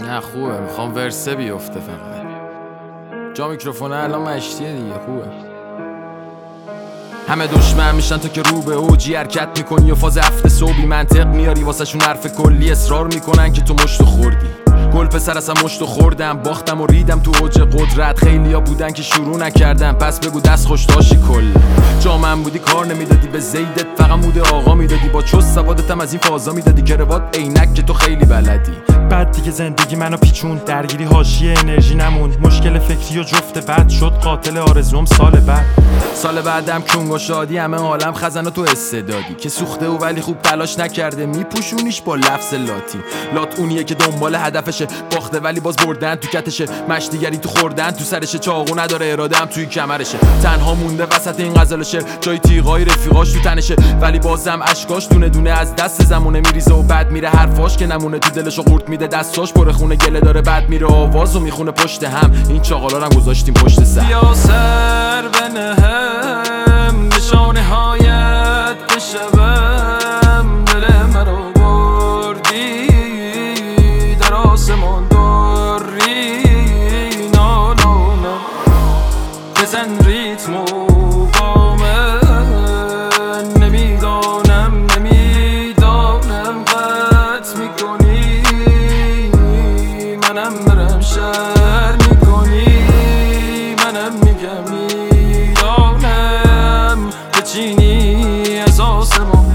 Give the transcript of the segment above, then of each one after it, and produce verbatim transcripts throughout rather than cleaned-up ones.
نه خوبه، میخوام ورسه بیفته فقط. جا میکروفونه الان مشتیه دیگه، خوبه. همه دشمن میشن تو که رو به اوجی حرکت میکنی و فاز هفته صبحی منطق میاری واسه شون حرف کلی اصرار میکنن که تو مشتو خوردی. گل پسر اصلا مشتو خوردم، باختم و ریدم تو اوج قدرت. خیلیا بودن که شروع نکردن، پس بگو دست خوش داشتی کل. جا من بودی کار نمیدادی به زیدت، فقط مود آقا میدادی. با چوس سوادتم از این فازا میدادی که روات عینک که تو خیلی بلدی. بعد دیگه زندگی منو پیچون، درگیری حاشیه انرژی نمون. مشکل فکری و جفت بعد شد قاتل آرزوم سال بعد. سال بعدم کونگ و شادی، همه عالم خزن و تو استعدادی که سوخته و ولی خوب تلاش نکرده، میپوشونیش با لفظ لاتی. لات اونیه که دنبال هدفشه، باخته ولی باز بردن تو کتشه. مشتیگری تو خوردن تو سرشه، چاقو نداره اراده هم توی کمرشه. تنها مونده وسط این غزل شعر، جای تیغای رفیقاش تو تنشه، ولی بازم اشکاش دونه دونه از دست زمونه میریزه و بعد میره حرفاش که نمونه تو دلشو قورت میده. دستاش پر خونه گله داره، بعد میره آوازو میخونه پشت هم. این چاقالا رو گذاشتیم پشت سر. بیا سر بنهم نشانه هایت بشوم. دل مرا بردی در آسمان داری. نا نا نا بزن ریتمو با من، نمیدانم نمیدانم قطع میکنی منم برم شر میکنی. منم میگم میدانم بچینی از آسمان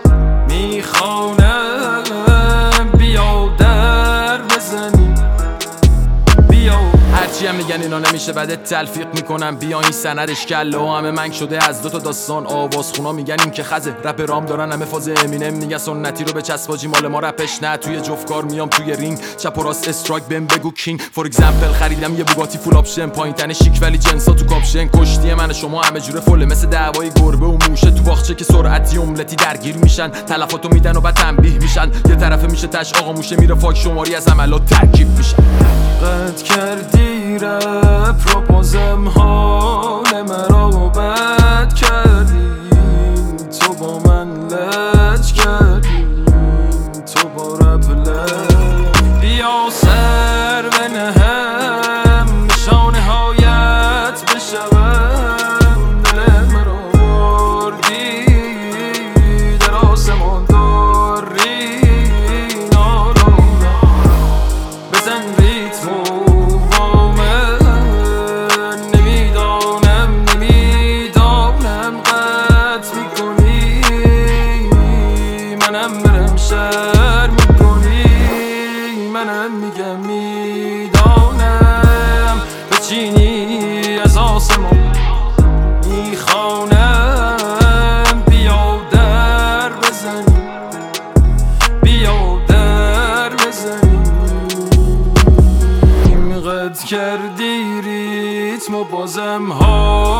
میخوانم. بیا در بزنی بیا. هرچی هم میگن اینا نمیشه بعد تلفیق میکنم. بیا این سندش کله و همه منگ شده از دوتا داستان. آوازخونا میگن این که خزه، رپ رام دارن همه فاز امینم. میگن سنتی رو به چسباجی، مال ما رپش نه. توی جفتکار میام توی رینگ، چپ و راست استرایک بهم بگو کینگ. فور اگزمپل خریدم یه بوگاتی فول آپشن، پایین تن شیک ولی جنسا تو کاپشن. کشتی من شما همه جوره فله، مثل دعوای گربه و موشه تو باغچه که سرعتی املتی درگیر میشن. تلفاتو میدن و بعد تنبیه میشن. یه طرف میشه تش آقا موشه میره فاک شماری از عملات ترکیب میشن. قد کردی رپ رو بازم حال مرا بد کردی. تو با من لج کردی، تو با رپ لج. بیا سر بنهم نشانه هایت بشوم. دل مرا بردی در آسمان داری. نا نا نا بزن ریتمو با من، نمیدانم نمیدانم قطع میکنی منم برم شر میکنی. منم میگم میدانم بچینی از آسمان میخوانم. بیا در بزنی بیا در بزنی. قد کردی ریتم و بازم ها